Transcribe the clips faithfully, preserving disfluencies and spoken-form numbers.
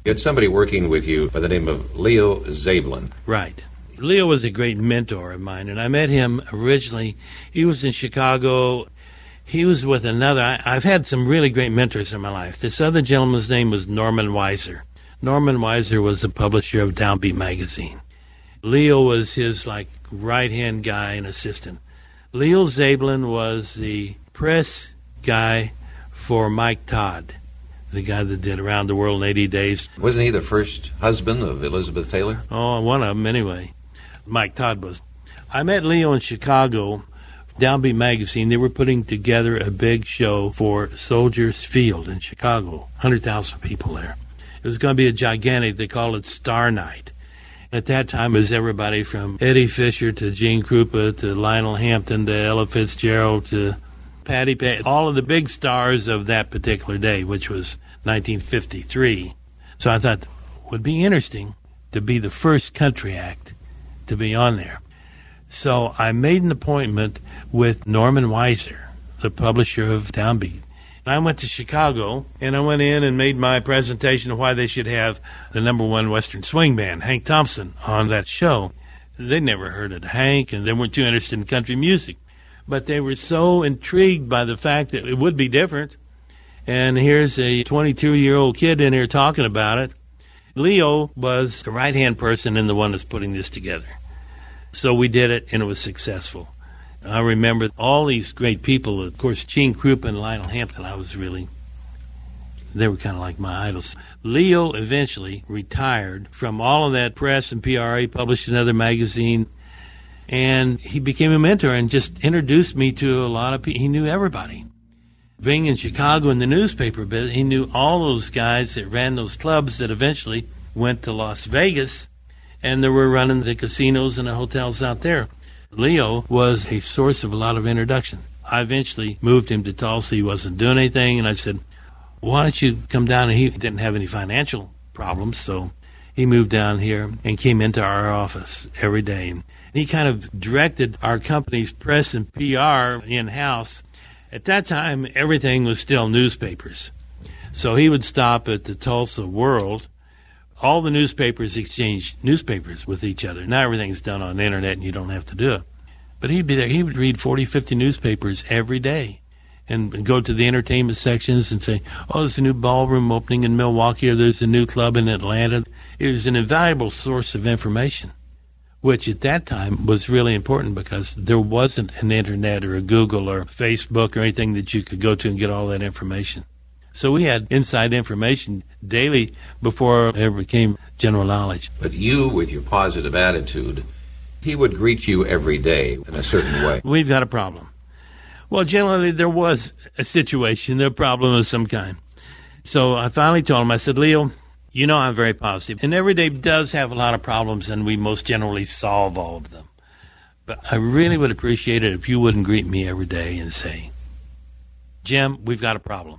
You had somebody working with you by the name of Leo Zabelin. Right. Leo was a great mentor of mine, and I met him originally. He was in Chicago. He was with another. I, I've had some really great mentors in my life. This other gentleman's name was Norman Weiser. Norman Weiser was the publisher of Downbeat magazine. Leo was his, like, right-hand guy and assistant. Leo Zabelin was the press guy for Mike Todd, the guy that did Around the World in eighty days. Wasn't he the first husband of Elizabeth Taylor? Oh, one of them anyway. Mike Todd was. I met Leo in Chicago, Downbeat magazine. They were putting together a big show for Soldiers Field in Chicago, one hundred thousand people there. It was going to be a gigantic, they called it Star Night. At that time, it was everybody from Eddie Fisher to Gene Krupa to Lionel Hampton to Ella Fitzgerald to Patti Payne, all of the big stars of that particular day, which was nineteen fifty-three. So I thought it would be interesting to be the first country act to be on there. So I made an appointment with Norman Weiser, the publisher of Downbeat. And I went to Chicago, and I went in and made my presentation of why they should have the number one Western swing band, Hank Thompson, on that show. They'd never heard of Hank, and they weren't too interested in country music. But they were so intrigued by the fact that it would be different. And here's a twenty-two-year-old kid in here talking about it. Leo was the right-hand person and the one that's putting this together. So we did it, and it was successful. I remember all these great people. Of course, Gene Krupa and Lionel Hampton, I was really, they were kind of like my idols. Leo eventually retired from all of that press and P R. He published another magazine, and he became a mentor and just introduced me to a lot of people. He knew everybody. Being in Chicago in the newspaper business, he knew all those guys that ran those clubs that eventually went to Las Vegas, and they were running the casinos and the hotels out there. Leo was a source of a lot of introduction. I eventually moved him to Tulsa. He wasn't doing anything, and I said, why don't you come down? And he didn't have any financial problems, so he moved down here and came into our office every day. And he kind of directed our company's press and P R in-house. At that time, everything was still newspapers. So he would stop at the Tulsa World. All the newspapers exchange newspapers with each other. Now everything's done on the internet and you don't have to do it. But he'd be there. He would read forty, fifty newspapers every day and go to the entertainment sections and say, oh, there's a new ballroom opening in Milwaukee, or there's a new club in Atlanta. It was an invaluable source of information, which at that time was really important because there wasn't an internet or a Google or Facebook or anything that you could go to and get all that information. So we had inside information daily before it ever became general knowledge. But you, with your positive attitude, he would greet you every day in a certain way. We've got a problem. Well, generally there was a situation, a problem of some kind. So I finally told him, I said, Leo, you know I'm very positive. And every day does have a lot of problems, and we most generally solve all of them. But I really would appreciate it if you wouldn't greet me every day and say, Jim, we've got a problem.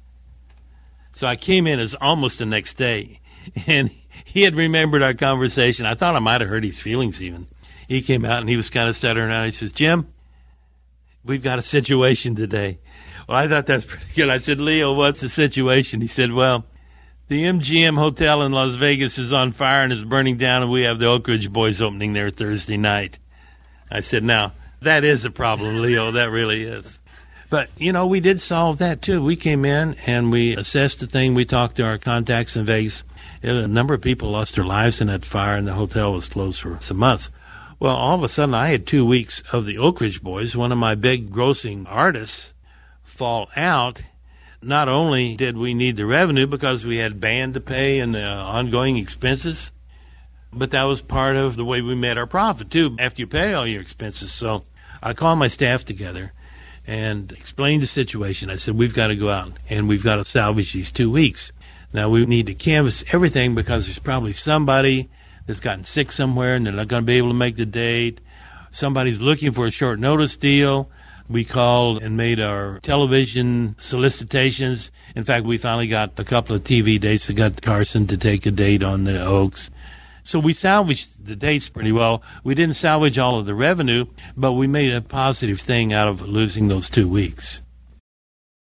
So I came in as almost the next day, and he had remembered our conversation. I thought I might have hurt his feelings even. He came out, and he was kind of stuttering out. He says, Jim, we've got a situation today. Well, I thought that's pretty good. I said, Leo, what's the situation? He said, well, the M G M Hotel in Las Vegas is on fire and is burning down, and we have the Oak Ridge Boys opening there Thursday night. I said, now, that is a problem, Leo. That really is. But, you know, we did solve that, too. We came in and we assessed the thing. We talked to our contacts in Vegas. A number of people lost their lives in that fire, and the hotel was closed for some months. Well, all of a sudden, I had two weeks of the Oak Ridge Boys, one of my big grossing artists, fall out. Not only did we need the revenue because we had band to pay and the ongoing expenses, but that was part of the way we made our profit, too, after you pay all your expenses. So I called my staff together and explained the situation. I said, we've got to go out and we've got to salvage these two weeks. Now, we need to canvass everything because there's probably somebody that's gotten sick somewhere and they're not going to be able to make the date. Somebody's looking for a short notice deal. We called and made our television solicitations. In fact, we finally got a couple of T V dates that got Carson to take a date on the Oaks. So we salvaged the dates pretty well. We didn't salvage all of the revenue, but we made a positive thing out of losing those two weeks.